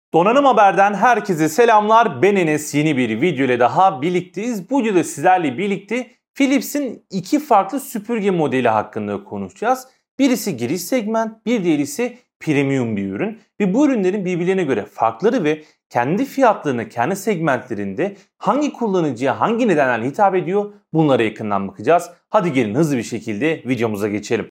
Donanım Haber'den herkese selamlar. Ben Enes, yeni bir video ile daha birlikteyiz. Bu videoda sizlerle birlikte Philips'in iki farklı süpürge modeli hakkında konuşacağız. Birisi giriş segment, bir diğeri ise premium bir ürün. Ve bu ürünlerin birbirlerine göre farkları ve kendi fiyatlarına, kendi segmentlerinde hangi kullanıcıya hangi nedenlerle hitap ediyor, bunlara yakından bakacağız. Hadi gelin hızlı bir şekilde videomuza geçelim.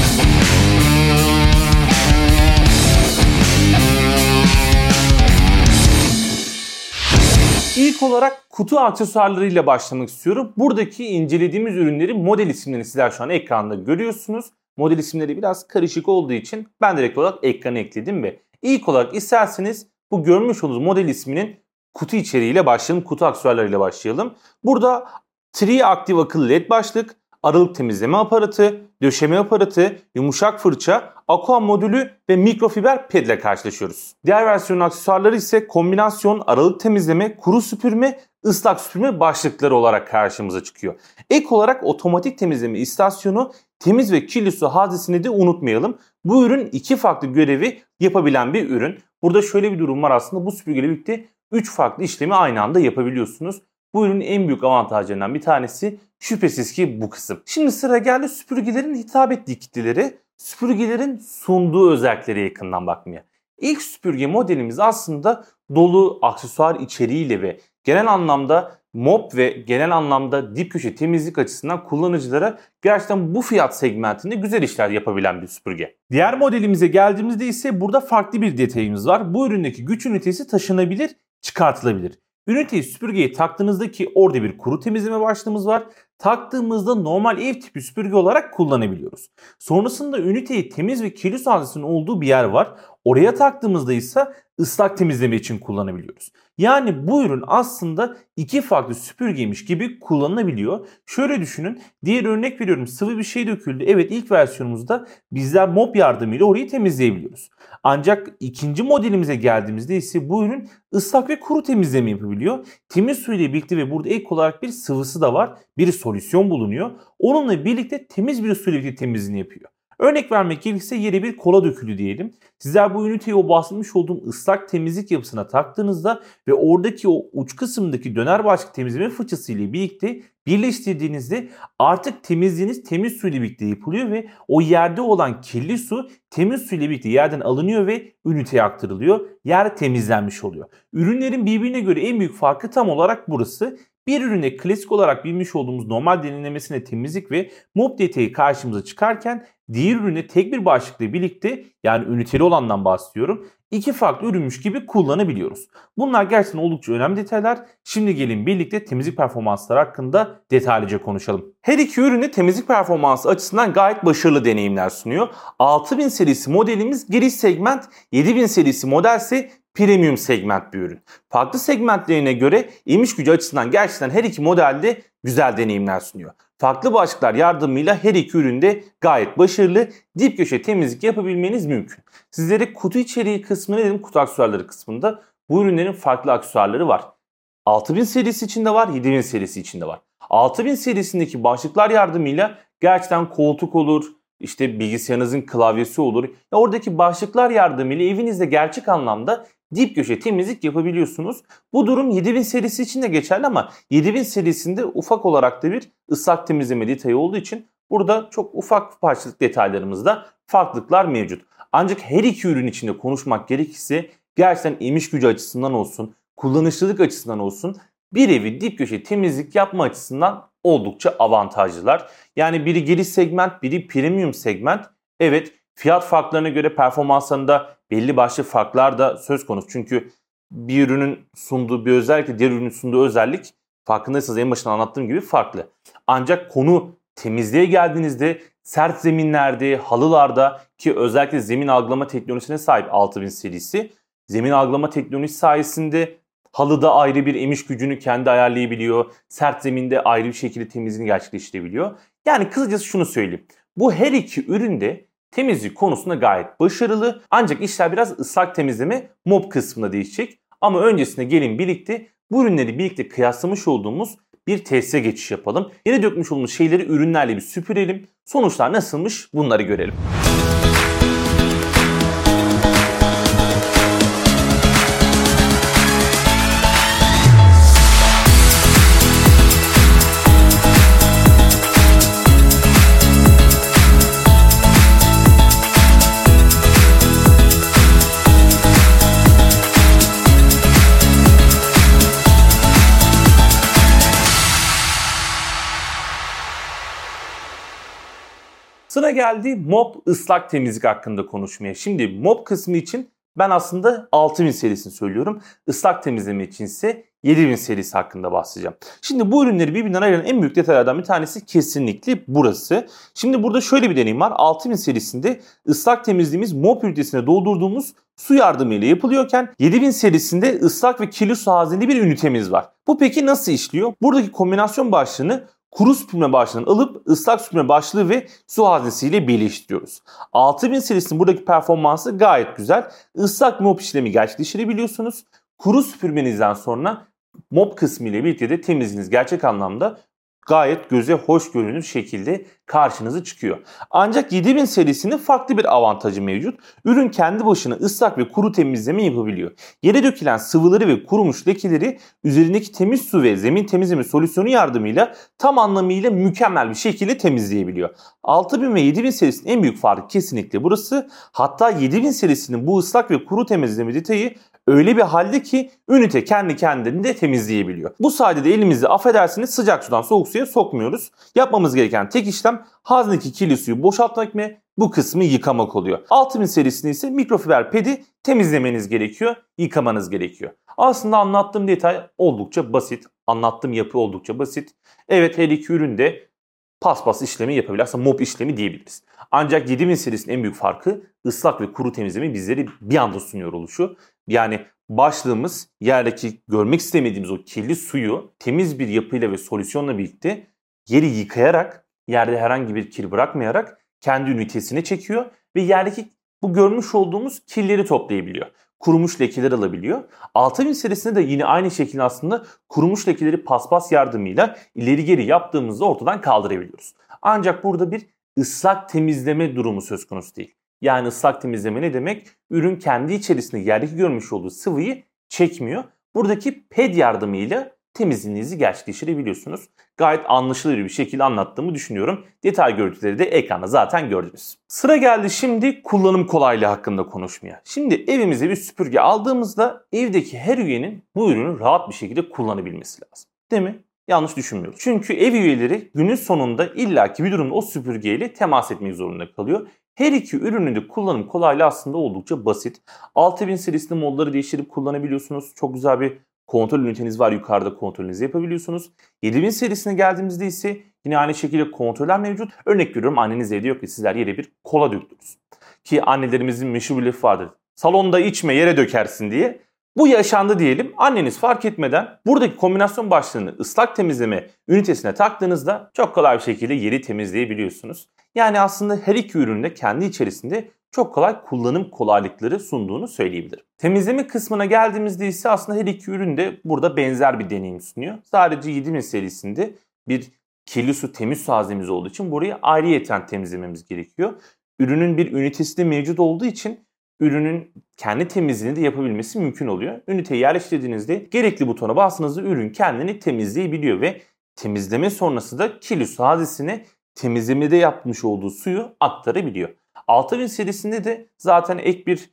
İlk olarak kutu aksesuarlarıyla başlamak istiyorum. Buradaki incelediğimiz ürünlerin model isimlerini sizler şu an ekranda görüyorsunuz. Model isimleri biraz karışık olduğu için ben direkt olarak ekrana ekledim ve ilk olarak isterseniz bu görmüş olduğunuz model isminin kutu içeriğiyle başlayalım, kutu aksesuarlarıyla başlayalım. Burada Tri-Active akıllı led başlık, aralık temizleme aparatı, döşeme aparatı, yumuşak fırça, aqua modülü ve mikrofiber ped ile karşılaşıyoruz. Diğer versiyonun aksesuarları ise kombinasyon aralık temizleme, kuru süpürme, ıslak süpürme başlıkları olarak karşımıza çıkıyor. Ek olarak otomatik temizleme istasyonu, temiz ve kirli su haznesini de unutmayalım. Bu ürün iki farklı görevi yapabilen bir ürün. Burada şöyle bir durum var aslında, bu süpürgeyle birlikte 3 farklı işlemi aynı anda yapabiliyorsunuz. Bu ürünün en büyük avantajlarından bir tanesi şüphesiz ki bu kısım. Şimdi sıra geldi süpürgelerin hitap ettiği kitleleri, süpürgelerin sunduğu özelliklere yakından bakmaya. İlk süpürge modelimiz aslında dolu aksesuar içeriğiyle ve genel anlamda mop ve genel anlamda dip köşe temizlik açısından kullanıcılara gerçekten bu fiyat segmentinde güzel işler yapabilen bir süpürge. Diğer modelimize geldiğimizde ise burada farklı bir detayımız var. Bu üründeki güç ünitesi taşınabilir, çıkartılabilir. Üniteyi süpürgeye taktığınızda ki orada bir kuru temizleme başlığımız var. Taktığımızda normal ev tipi süpürge olarak kullanabiliyoruz. Sonrasında üniteyi temiz ve kirli su haznesinin olduğu bir yer var. Oraya taktığımızda ise ıslak temizleme için kullanabiliyoruz. Yani bu ürün aslında iki farklı süpürgeymiş gibi kullanılabiliyor. Şöyle düşünün, diğer örnek veriyorum, sıvı bir şey döküldü. Evet, ilk versiyonumuzda bizler mop yardımıyla orayı temizleyebiliyoruz. Ancak ikinci modelimize geldiğimizde ise bu ürün ıslak ve kuru temizleme yapabiliyor. Temiz su ile birlikte ve burada ek olarak bir sıvısı da var. Bir solüsyon bulunuyor. Onunla birlikte temiz bir su ile birlikte temizliğini yapıyor. Örnek vermek gerekirse yere bir kola dökülü diyelim. Sizler bu üniteyi o bahsetmiş olduğum ıslak temizlik yapısına taktığınızda ve oradaki o uç kısımdaki döner başlık temizleme fırçası ile birlikte birleştirdiğinizde artık temizliğiniz temiz su ile birlikte yapılıyor ve o yerde olan kirli su temiz su ile birlikte yerden alınıyor ve üniteye aktarılıyor. Yer temizlenmiş oluyor. Ürünlerin birbirine göre en büyük farkı tam olarak burası. Bir ürüne klasik olarak bilmiş olduğumuz normal derinlemesine temizlik ve mop detayı karşımıza çıkarken diğer ürüne tek bir başlıkla birlikte, yani üniteli olandan bahsediyorum, iki farklı ürünmüş gibi kullanabiliyoruz. Bunlar gerçekten oldukça önemli detaylar. Şimdi gelin birlikte temizlik performansları hakkında detaylıca konuşalım. Her iki ürünü temizlik performansı açısından gayet başarılı deneyimler sunuyor. 6000 serisi modelimiz giriş segment, 7000 serisi model ise premium segment bir ürün. Farklı segmentlerine göre emiş gücü açısından gerçekten her iki modelde güzel deneyimler sunuyor. Farklı başlıklar yardımıyla her iki üründe gayet başarılı dip köşe temizlik yapabilmeniz mümkün. Sizlere kutu içeriği kısmını dedim, kutu aksesuarları kısmında bu ürünlerin farklı aksesuarları var. 6000 serisi içinde var, 7000 serisi içinde var. 6000 serisindeki başlıklar yardımıyla gerçekten koltuk olur, işte bilgisayarınızın klavyesi olur. Oradaki başlıklar yardımıyla evinizde gerçek anlamda dip köşe temizlik yapabiliyorsunuz. Bu durum 7000 serisi için de geçerli ama 7000 serisinde ufak olarak da bir ıslak temizleme detayı olduğu için burada çok ufak parçalık detaylarımızda farklılıklar mevcut. Ancak her iki ürün içinde konuşmak gerekirse gerçekten emiş gücü açısından olsun, kullanışlılık açısından olsun bir evi dip köşe temizlik yapma açısından oldukça avantajlılar. Yani biri giriş segment, biri premium segment. Evet, fiyat farklarına göre performanslarında belli başlı farklar da söz konusu. Çünkü bir ürünün sunduğu bir özellikle diğer ürünün sunduğu özellik, farkındaysanız en başında anlattığım gibi, farklı. Ancak konu temizliğe geldiğinizde sert zeminlerde, halılarda, ki özellikle zemin algılama teknolojisine sahip 6000 serisi, zemin algılama teknolojisi sayesinde halıda ayrı bir emiş gücünü kendi ayarlayabiliyor. Sert zeminde ayrı bir şekilde temizliğini gerçekleştirebiliyor. Yani kısacası şunu söyleyeyim. Bu her iki üründe temizlik konusunda gayet başarılı. Ancak işler biraz ıslak temizleme mop kısmında değişecek. Ama öncesinde gelin birlikte bu ürünleri birlikte kıyaslamış olduğumuz bir teste geçiş yapalım. Yere dökmüş olduğumuz şeyleri ürünlerle bir süpürelim. Sonuçlar nasılmış bunları görelim. Sıra geldi mop ıslak temizlik hakkında konuşmaya. Şimdi mop kısmı için ben aslında 6000 serisini söylüyorum. Islak temizleme için ise 7000 serisi hakkında bahsedeceğim. Şimdi bu ürünleri birbirinden ayıran en büyük detaylardan bir tanesi kesinlikle burası. Şimdi burada şöyle bir deneyim var. 6000 serisinde ıslak temizliğimiz mop ünitesine doldurduğumuz su yardımıyla yapılıyorken 7000 serisinde ıslak ve kirli su hazneli bir ünitemiz var. Bu peki nasıl işliyor? Buradaki kombinasyon başlığını kuru süpürme başlığını alıp ıslak süpürme başlığı ve su haznesiyle birleştiriyoruz. 6000 serisinin buradaki performansı gayet güzel. Islak mop işlemi gerçekleştirebiliyorsunuz. Kuru süpürmenizden sonra mop kısmı ile birlikte de temizliğiniz gerçek anlamda gayet göze hoş görünür şekilde karşınıza çıkıyor. Ancak 7000 serisinin farklı bir avantajı mevcut. Ürün kendi başına ıslak ve kuru temizleme yapabiliyor. Yere dökülen sıvıları ve kurumuş lekeleri üzerindeki temiz su ve zemin temizleme solüsyonu yardımıyla tam anlamıyla mükemmel bir şekilde temizleyebiliyor. 6000 ve 7000 serisinin en büyük farkı kesinlikle burası. Hatta 7000 serisinin bu ıslak ve kuru temizleme detayı öyle bir halde ki ünite kendi kendini de temizleyebiliyor. Bu sayede de elimizi affedersiniz sıcak sudan soğuk suya sokmuyoruz. Yapmamız gereken tek işlem haznedeki kirli suyu boşaltmak ve bu kısmı yıkamak oluyor. 6000 serisinde ise mikrofiber pedi temizlemeniz gerekiyor, yıkamanız gerekiyor. Aslında anlattığım detay oldukça basit, anlattığım yapı oldukça basit. Evet, her iki ürün de paspas işlemi yapabilir. Aslında mop işlemi diyebiliriz. Ancak 7000 serisinin en büyük farkı ıslak ve kuru temizleme bizleri bir anda sunuyor oluşu. Yani başlığımız yerdeki görmek istemediğimiz o kirli suyu temiz bir yapıyla ve solüsyonla birlikte yeri yıkayarak, yerde herhangi bir kir bırakmayarak kendi ünitesine çekiyor ve yerdeki bu görmüş olduğumuz kirleri toplayabiliyor. Kurumuş lekeler alabiliyor. 6000 serisinde de yine aynı şekilde aslında kurumuş lekeleri paspas yardımıyla ileri geri yaptığımızda ortadan kaldırabiliyoruz. Ancak burada bir ıslak temizleme durumu söz konusu değil. Yani ıslak temizleme ne demek? Ürün kendi içerisinde yerdeki görmüş olduğu sıvıyı çekmiyor. Buradaki ped yardımıyla temizliğinizi gerçekleştirebiliyorsunuz. Gayet anlaşılır bir şekilde anlattığımı düşünüyorum. Detay görüntüleri de ekranda zaten gördünüz. Sıra geldi şimdi kullanım kolaylığı hakkında konuşmaya. Şimdi evimize bir süpürge aldığımızda evdeki her üyenin bu ürünü rahat bir şekilde kullanabilmesi lazım. Değil mi? Yanlış düşünmüyoruz. Çünkü ev üyeleri günün sonunda illaki bir durumda o süpürgeyle temas etmek zorunda kalıyor. Her iki ürünün de kullanım kolaylığı aslında oldukça basit. 6000 serisinde modları değiştirip kullanabiliyorsunuz. Çok güzel bir kontrol üniteniz var, yukarıda kontrolünüzü yapabiliyorsunuz. 7000 serisine geldiğimizde ise yine aynı şekilde kontroller mevcut. Örnek veriyorum, anneniz evde yok ve sizler yere bir kola döktünüz. Ki annelerimizin meşhur bir lafı vardır. Salonda içme, yere dökersin diye. Bu yaşandı diyelim. Anneniz fark etmeden buradaki kombinasyon başlığını ıslak temizleme ünitesine taktığınızda çok kolay bir şekilde yeri temizleyebiliyorsunuz. Yani aslında her iki ürünün de kendi içerisinde çok kolay kullanım kolaylıkları sunduğunu söyleyebilirim. Temizleme kısmına geldiğimizde ise aslında her iki ürün de burada benzer bir deneyim sunuyor. Sadece 7000 serisinde bir kirli su temiz su haznemiz olduğu için burayı ayrıyeten temizlememiz gerekiyor. Ürünün bir ünitesi de mevcut olduğu için ürünün kendi temizliğini de yapabilmesi mümkün oluyor. Üniteyi yerleştirdiğinizde gerekli butona bastığınızda ürün kendini temizleyebiliyor ve temizleme sonrası da kirli su haznesine temizlemede yapmış olduğu suyu aktarabiliyor. 6000 serisinde de zaten ek bir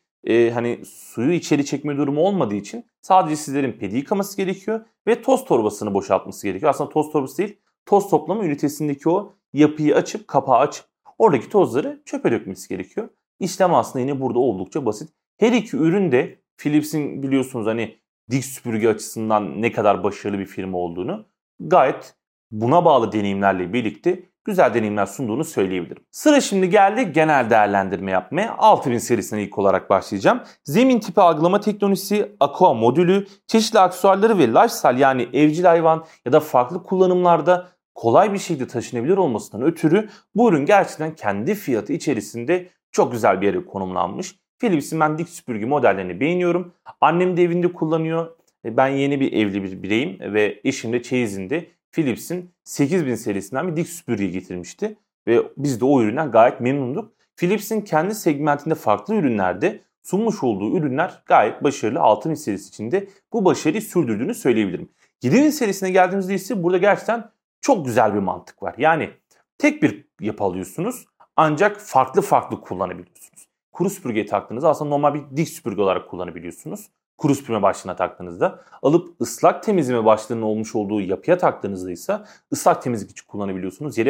suyu içeri çekme durumu olmadığı için sadece sizlerin pedi yıkaması gerekiyor ve toz torbasını boşaltması gerekiyor. Aslında toz torbası değil, toz toplama ünitesindeki o yapıyı açıp kapağı açıp oradaki tozları çöpe dökmesi gerekiyor. İşlem aslında yine burada oldukça basit. Her iki ürün de Philips'in biliyorsunuz dik süpürge açısından ne kadar başarılı bir firma olduğunu, gayet buna bağlı deneyimlerle birlikte güzel deneyimler sunduğunu söyleyebilirim. Sıra şimdi geldi genel değerlendirme yapmaya. 6000 serisine ilk olarak başlayacağım. Zemin tipi algılama teknolojisi, aqua modülü, çeşitli aksesuarları ve lifestyle yani evcil hayvan ya da farklı kullanımlarda kolay bir şekilde taşınabilir olmasından ötürü bu ürün gerçekten kendi fiyatı içerisinde çok güzel bir yere konumlanmış. Philips'in ben dik süpürge modellerini beğeniyorum. Annem de evinde kullanıyor. Ben yeni bir evli bir bireyim ve eşim de çeyizinde Philips'in 8000 serisinden bir dik süpürge getirmişti. Ve biz de o üründen gayet memnunduk. Philips'in kendi segmentinde farklı ürünlerde sunmuş olduğu ürünler gayet başarılı. 6000 serisi içinde bu başarıyı sürdürdüğünü söyleyebilirim. 7000 serisine geldiğimizde ise burada gerçekten çok güzel bir mantık var. Yani tek bir yapı alıyorsunuz ancak farklı farklı kullanabiliyorsunuz. Kuru süpürgeye taktığınızda aslında normal bir dik süpürge olarak kullanabiliyorsunuz. Kuru süpürme başlığına taktığınızda, alıp ıslak temizleme başlığının olmuş olduğu yapıya taktığınızda ise ıslak temizlik için kullanabiliyorsunuz. Yere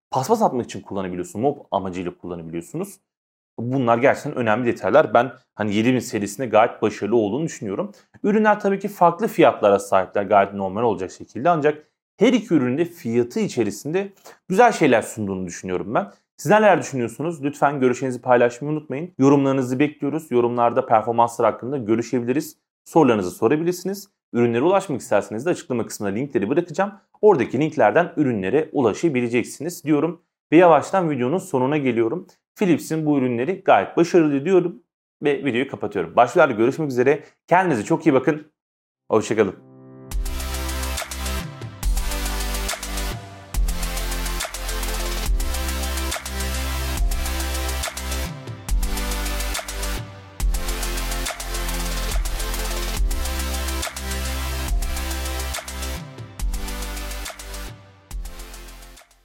paspas atmak için kullanabiliyorsunuz. Mop amacıyla kullanabiliyorsunuz. Bunlar gerçekten önemli detaylar. Ben hani 7000 serisinde gayet başarılı olduğunu düşünüyorum. Ürünler tabii ki farklı fiyatlara sahipler, gayet normal olacak şekilde. Ancak her iki ürünün de fiyatı içerisinde güzel şeyler sunduğunu düşünüyorum ben. Sizler neler düşünüyorsunuz? Lütfen görüşlerinizi paylaşmayı unutmayın. Yorumlarınızı bekliyoruz. Yorumlarda performanslar hakkında görüşebiliriz. Sorularınızı sorabilirsiniz. Ürünlere ulaşmak isterseniz de açıklama kısmına linkleri bırakacağım. Oradaki linklerden ürünlere ulaşabileceksiniz diyorum. Ve yavaştan videonun sonuna geliyorum. Philips'in bu ürünleri gayet başarılı diyorum ve videoyu kapatıyorum. Başka videolarda görüşmek üzere. Kendinize çok iyi bakın. Hoşçakalın.